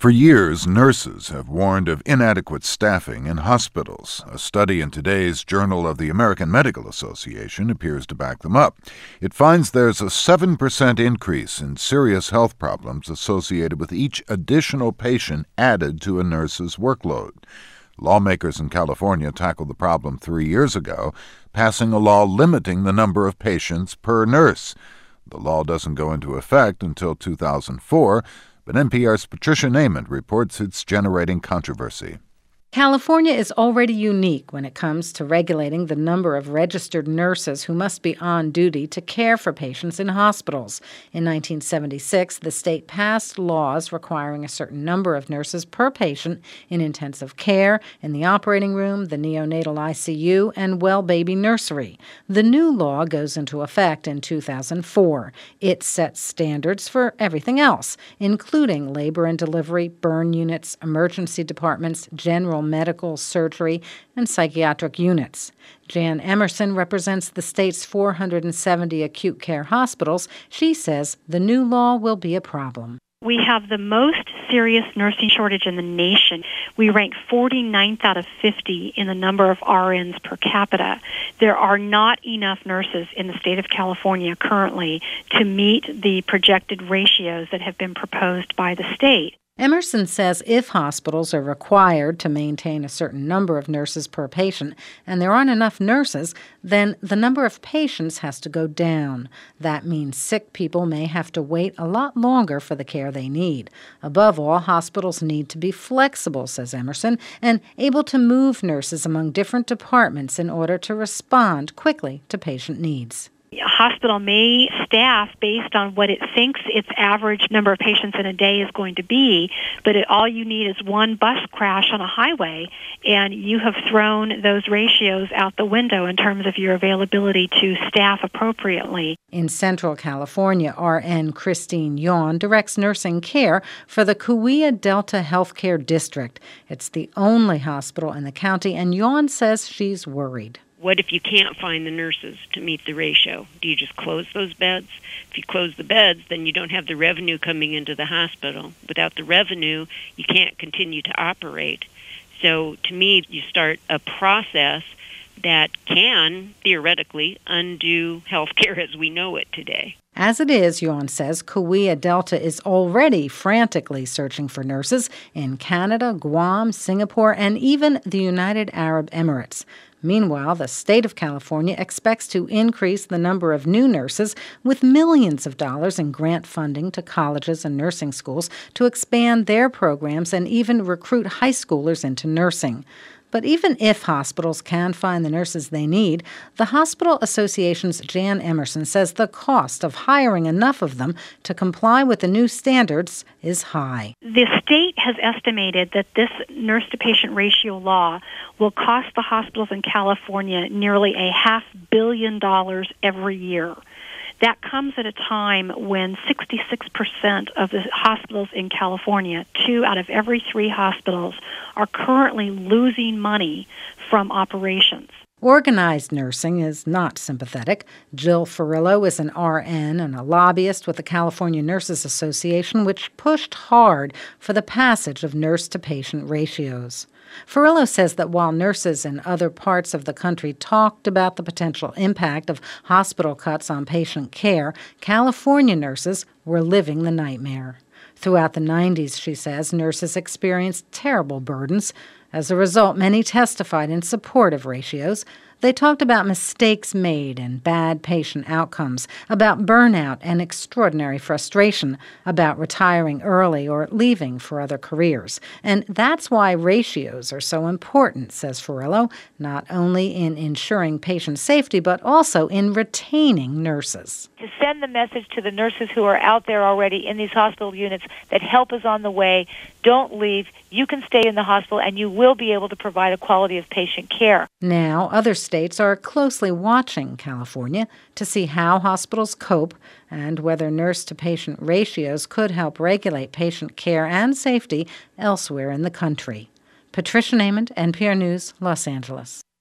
For years, nurses have warned of inadequate staffing in hospitals. A study in today's Journal of the American Medical Association appears to back them up. It finds there's a 7% increase in serious health problems associated with each additional patient added to a nurse's workload. Lawmakers in California tackled the problem 3 years ago, passing a law limiting the number of patients per nurse. The law doesn't go into effect until 2004, but NPR's Patricia Naiman reports it's generating controversy. California is already unique when it comes to regulating the number of registered nurses who must be on duty to care for patients in hospitals. In 1976, the state passed laws requiring a certain number of nurses per patient in intensive care, in the operating room, the neonatal ICU, and well baby nursery. The new law goes into effect in 2004. It sets standards for everything else, including labor and delivery, burn units, emergency departments, general medical, surgery, and psychiatric units. Jan Emerson represents the state's 470 acute care hospitals. She says the new law will be a problem. We have the most serious nursing shortage in the nation. We rank 49th out of 50 in the number of RNs per capita. There are not enough nurses in the state of California currently to meet the projected ratios that have been proposed by the state. Emerson says if hospitals are required to maintain a certain number of nurses per patient and there aren't enough nurses, then the number of patients has to go down. That means sick people may have to wait a lot longer for the care they need. Above all, hospitals need to be flexible, says Emerson, and able to move nurses among different departments in order to respond quickly to patient needs. A hospital may staff based on what it thinks its average number of patients in a day is going to be, but all you need is one bus crash on a highway, and you have thrown those ratios out the window in terms of your availability to staff appropriately. In Central California, RN Christine Yawn directs nursing care for the Cahuilla Delta Healthcare District. It's the only hospital in the county, and Yawn says she's worried. What if you can't find the nurses to meet the ratio? Do you just close those beds? If you close the beds, then you don't have the revenue coming into the hospital. Without the revenue, you can't continue to operate. So to me, you start a process that can, theoretically, undo healthcare as we know it today. As it is, Yawn says, Cahuilla Delta is already frantically searching for nurses in Canada, Guam, Singapore, and even the United Arab Emirates. Meanwhile, the state of California expects to increase the number of new nurses with millions of dollars in grant funding to colleges and nursing schools to expand their programs and even recruit high schoolers into nursing. But even if hospitals can find the nurses they need, the Hospital Association's Jan Emerson says the cost of hiring enough of them to comply with the new standards is high. The state has estimated that this nurse-to-patient ratio law will cost the hospitals in California nearly $500 million every year. That comes at a time when 66% of the hospitals in California, 2 out of every 3 hospitals, are currently losing money from operations. Organized nursing is not sympathetic. Jill Ferrillo is an RN and a lobbyist with the California Nurses Association, which pushed hard for the passage of nurse-to-patient ratios. Ferrillo says that while nurses in other parts of the country talked about the potential impact of hospital cuts on patient care, California nurses were living the nightmare. Throughout the 90s, she says, nurses experienced terrible burdens. As a result, many testified in support of ratios. They talked about mistakes made and bad patient outcomes, about burnout and extraordinary frustration, about retiring early or leaving for other careers. And that's why ratios are so important, says Ferrillo, not only in ensuring patient safety, but also in retaining nurses. To send the message to the nurses who are out there already in these hospital units that help is on the way, don't leave, you can stay in the hospital, and you will be able to provide a quality of patient care. Now, other states are closely watching California to see how hospitals cope and whether nurse-to-patient ratios could help regulate patient care and safety elsewhere in the country. Patricia Naiman, NPR News, Los Angeles.